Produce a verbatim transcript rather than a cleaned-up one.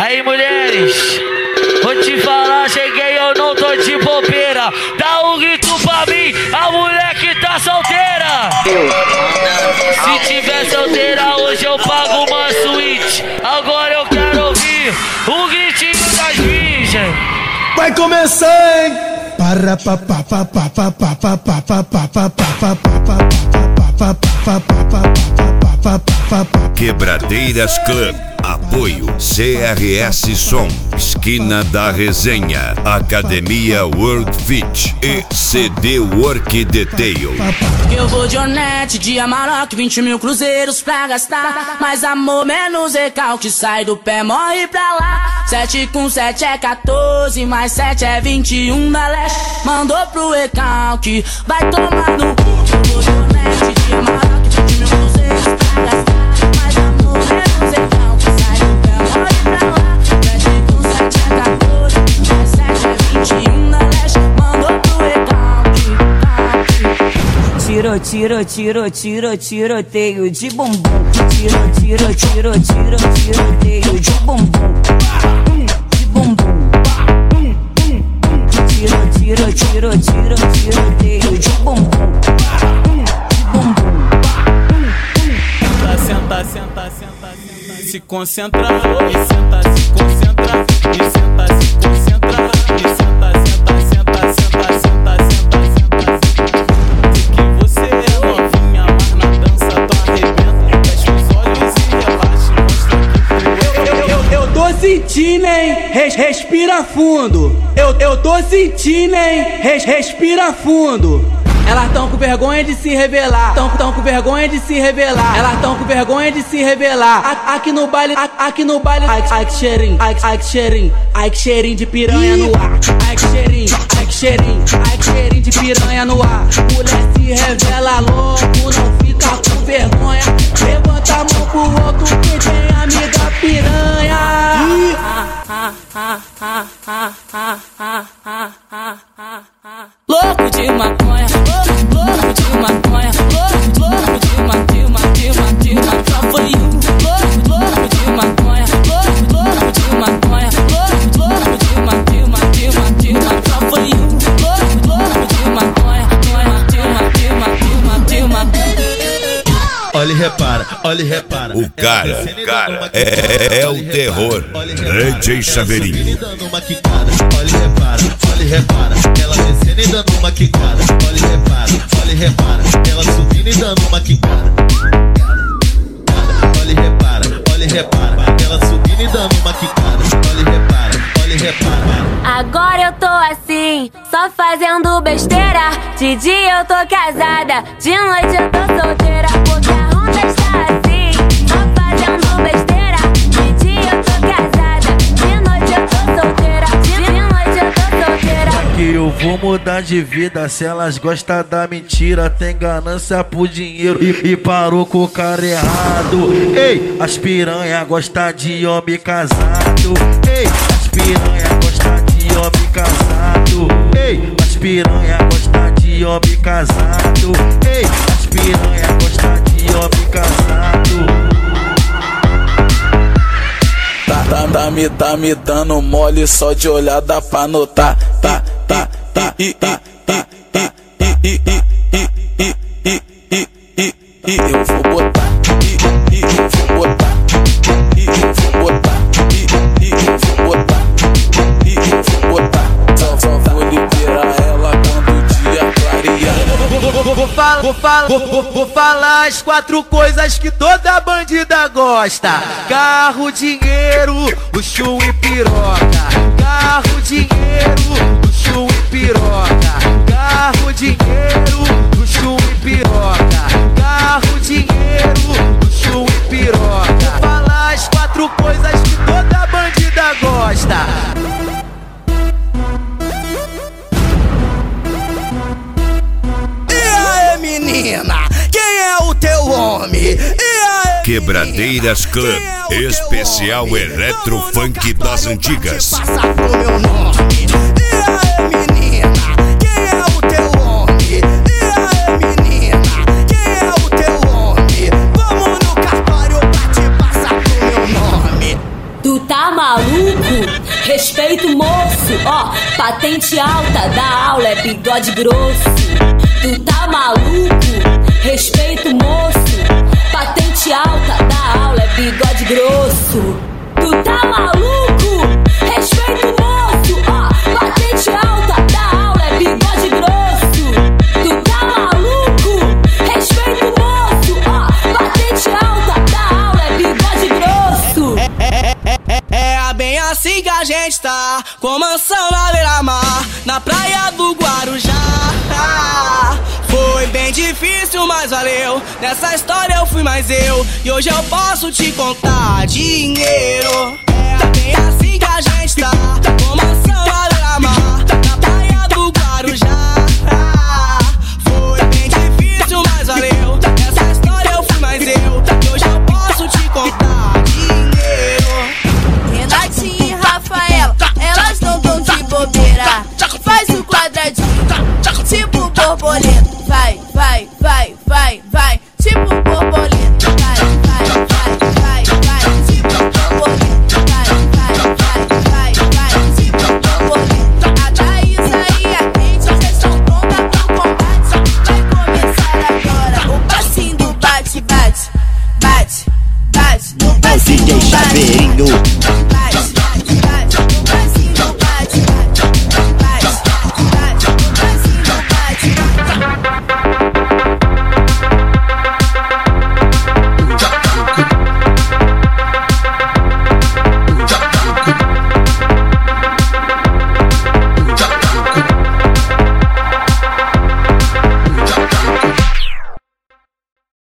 Aí, mulheres, vou te falar, cheguei, eu não tô de bobeira. Dá um grito pra mim, a mulher que tá solteira. Se tiver solteira, hoje eu pago uma suíte. Agora eu quero ouvir o gritinho das virgens. Vai começar, hein? Para pa pa pa pa pa pa pa pa pa pa pa pa pa. Quebradeiras Club. Apoio C R S Som, Esquina da Resenha, Academia World Fit e C D Work Detail. Eu vou de Onete, de Amarok, vinte mil cruzeiros pra gastar. Mais amor, menos recalque, sai do pé, morre pra lá. Sete com sete é quatorze, mais sete é vinte e um da leste. Mandou pro recalque, vai tomar no cu. Eu vou de Onete, de Amarok, vinte mil cruzeiros pra gastar. Mais amor, menos recalque. Tiro, tiro, tiro, tiro, tiroteio de bumbum. Tiro, tiro, tiro, tiro, tiroteio de bumbum. De bumbum. Tiro, tiro, tiro, tiro, tiroteio de bumbum. De bumbum. Senta, senta, senta, senta, senta. Se concentra, e senta, se concentra, e senta, se concentra, e senta, senta, senta, senta, senta, senta, senta. Sei que você é novinha, mas na dança tu arrebenta. Fecha os olhos e relaxa, mostra que tu é. Eu, eu, eu tô sentindo, hein? Res, respira fundo. Eu, eu tô sentindo, hein? Res, respira fundo. Elas tão com vergonha de se revelar, tão, tão com vergonha de se revelar. Elas tão com vergonha de se revelar. A, aqui no baile, a, aqui no baile. Ai, ai que cheirinho, ai, ai que cheirinho, ai que cheirinho de piranha no ar. Ai que cheirinho, ai que cheirinho, ai que cheirinho de piranha no ar. Mulher se revela logo, não fica com vergonha. Levanta a mão pro alto que tem amiga piranha. Louco de maconha, louco de maconha, louco, louco de maconha, de maconha, de maconha, só foi um. Louco, louco de maconha, louco, louco de maconha, louco, louco de maconha, de maconha, de maconha, só foi um. Louco, louco de maconha, de maconha, de maconha. Olha e repara, olha e repara. O cara, cara, é, é o terror. D J Chaveirinho. Olha e repara, olha e repara. Ela descendo e dando uma quicada. Olha e repara, olha e repara. Ela subindo e dando uma quicada. Olha e repara, olha e repara. Ela subindo e dando uma quicada. Olha e repara, olha e repara. Agora eu tô assim, só fazendo besteira. De dia eu tô casada, de noite eu tô solteira. Porque a onda está assim, só fazendo besteira. De dia eu tô casada, de noite eu tô solteira. De noite eu tô solteira. Que eu vou mudar de vida se elas gostam da mentira. Tem ganância por dinheiro e, e parou com o cara errado. Ei, as piranha gostam de homem casado. Ei, as piranha gostam de homem casado. Ei, as piranha gostam de homem casado. Ei, as piranha gostam de homem casado. Tá, tá, tá, me, tá me dando mole só de olhar dá pra notar. Tá, tá, tá, e, tá, tá, tá, e, e, e, e, e, e, e, e, e, eu vou botar, e, e, eu vou botar, e, eu vou botar, e, e, eu vou botar, e, eu vou botar. Só, só vou liberar ela quando o dia clarear. Vou, vou, falar, vou, falar, vou, vou, vou falar as quatro coisas que toda bandida gosta: carro, dinheiro, luxo e piroca. Carro, dinheiro, luxo e piroca. Carro, dinheiro, luxo e piroca. Carro, dinheiro, luxo e piroca. Vou falar as quatro coisas que toda bandida gosta. Menina, quem é o teu homem? Quebradeiras Club, especial eletro funk das antigas. Passa pro meu nome. E aí, menina, quem é o teu homem? E aí, menina, quem é o teu homem? Vamos no cartório pra te passar pro meu nome. Tu tá tá maluco? Respeito moço, ó, patente alta da aula é bigode grosso. Tu tá maluco? Respeito moço, patente alta da aula é bigode grosso. Tu tá maluco? Respeito moço, ó, patente alta da aula é bigode grosso. Tu tá maluco? Respeito moço, ó, patente alta da aula é bigode grosso. É bem assim que a gente tá, com mansão na beira-mar, na praia do Guarujá. Foi bem difícil, mas valeu. Nessa história eu fui mais eu, e hoje eu posso te contar dinheiro. É bem assim que a gente tá, com mansão na beira-mar, na praia do Guarujá. Foi bem difícil, mas valeu. Nessa história eu fui mais eu, e hoje eu posso te contar dinheiro. Renatinha e Rafaela, elas não tão de bobeira. Faz o quadradinho, tipo borboleta. Vai, vai, vai, vai, vai, tipo borboleta. Vai, vai, vai, vai, vai, tipo borboleta. Vai, vai, vai, vai, vai, tipo borboleta. A Thaísa e a Kate já estão prontas pro combate. Vai começar agora o passinho do bate, bate, bate, bate. No passinho do bate.